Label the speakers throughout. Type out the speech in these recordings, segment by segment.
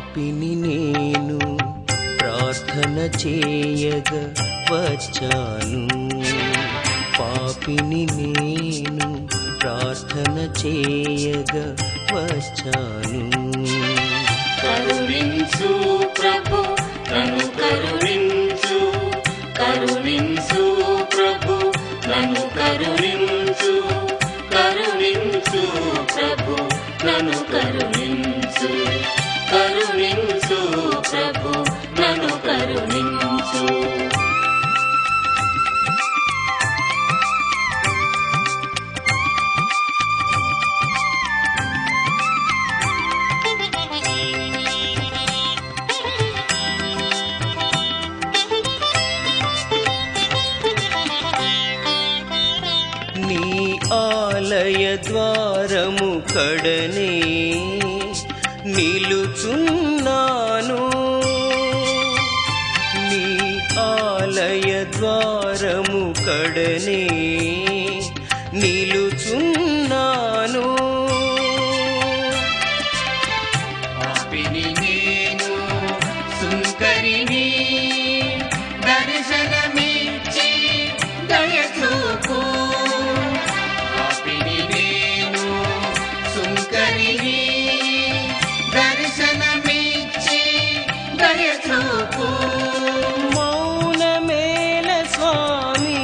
Speaker 1: పాపిని నేను ప్రార్థన చేయగ వచ్చాను. పాపిని నేను ప్రార్థన చేయగ వచ్చాను.
Speaker 2: కరుణించు ప్రభు నన్ను కరుణించు, కరుణించు ప్రభు నన్ను కరుణించు, కరుణించు ప్రభు నన్ను కరుణించు, కరుణించు ప్రభు నన్ను కరుణించు.
Speaker 1: నీ ఆలయ ద్వారము కడనే నిలుచున్నాను. నీ ఆలయ ద్వారము కడనే నిలుచున్నాను.
Speaker 2: పాపిని నేను సుంకరిని, దర్శనమిచ్చి దయచూపు. పాపిని నేను సుంకరిని, దర్శనమిచ్చి దయచూపు.
Speaker 1: మౌనమేల స్వామి,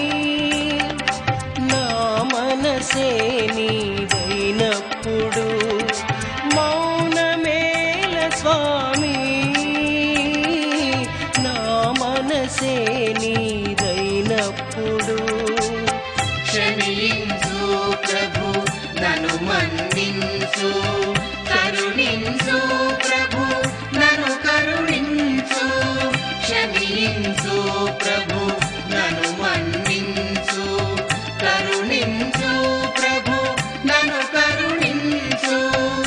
Speaker 1: నా మనసే నీదైనప్పుడు. మౌనమేల స్వామి, నా మనసే నీదైనప్పుడు.
Speaker 2: క్షమించు ప్రభు నన్ను మన్నించు, కరుణించు ప్రభు నన్ను కరుణించు. క్షమించు ప్రభు నన్ను మన్నించు, కరుణించు ప్రభు నన్ను కరుణించు.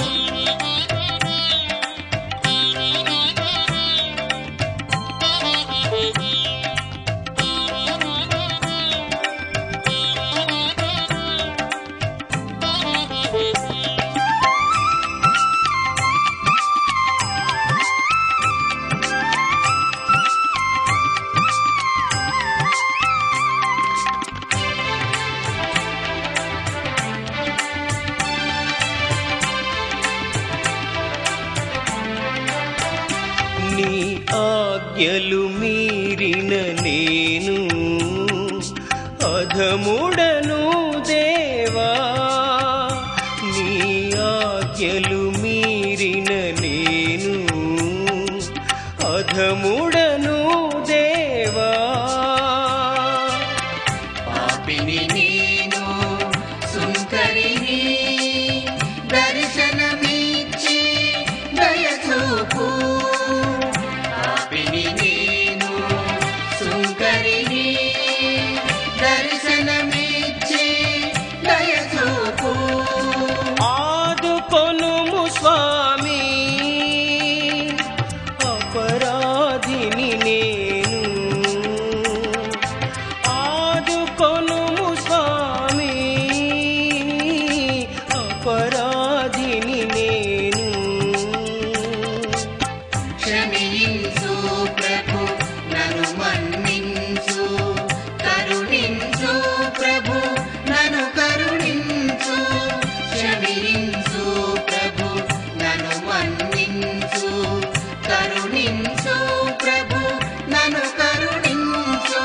Speaker 1: నీ ఆజ్ఞలు మీరిన నేను అధముడను దేవా. నీ ఆజ్ఞలు మీరిన నేను అధముడను దేవా.
Speaker 2: పాపిని నేను సుంకరిని, దర్శనమిచ్చి దయచూపు. పాపిని నేను సుంకరిని, దర్శనమిచ్చి దయచూపు.
Speaker 1: ఆదుకొనుము స్వామి, అపరాధిని నేను. ఆదుకొనుము స్వామి, అపరాధిని నేను.
Speaker 2: క్షమించు ప్రభు నన్ను మన్నించు, కరుణించు ప్రభు నన్ను కరుణించు. క్షమించు ప్రభు నన్ను మన్నించు, కరుణించు ప్రభు నన్ను కరుణించు.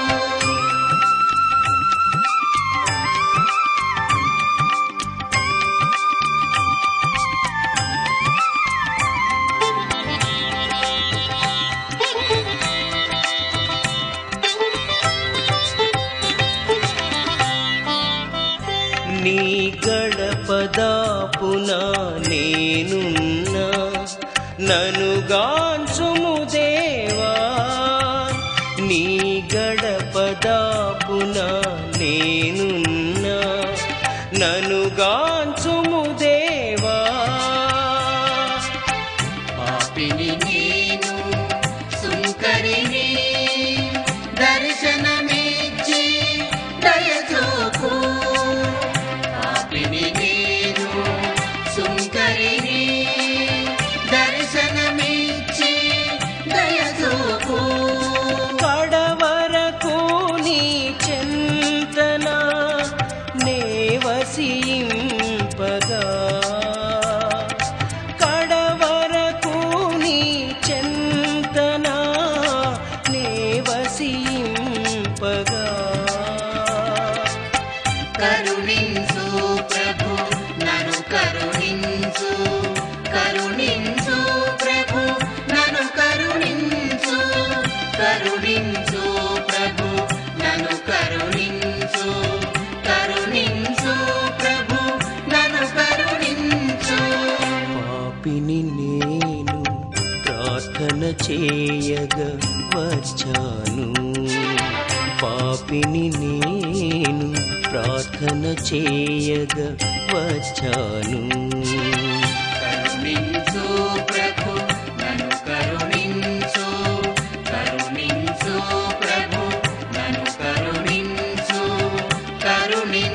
Speaker 1: నీ గడపదాపున నేనున్నా, నన్ను గాంచుము దేవా. నీ గడపదాపున నేనున్నా, నన్ను గాంచుము దేవా.
Speaker 2: పాపిని నేను సుంకరిని, దర్శనమిచ్చి దయచూపు. పాపిని నేను సుంకరిని, దర్శనమిచ్చి
Speaker 1: కరుణింపగా కడవరకు నీ చెంతనా నే వసింపగా
Speaker 2: కరుణించు ప్రభు నన్ను కరుణించు కరుణించు ప్రభు నన్ను కరుణించు కరుణించు ప్రభు నన్ను కరుణించు కరుణించు ప్రభు నన్ను కరుణించు
Speaker 1: పాపిని నేను ప్రార్థన చేయగా వచ్చాను పాపిని నేను ప్రార్థన చేయగా వచ్చాను
Speaker 2: కరుణించు ప్రభు నన్ను కరుణించు కరుణించు ప్రభు నన్ను కరుణించు కరుణించు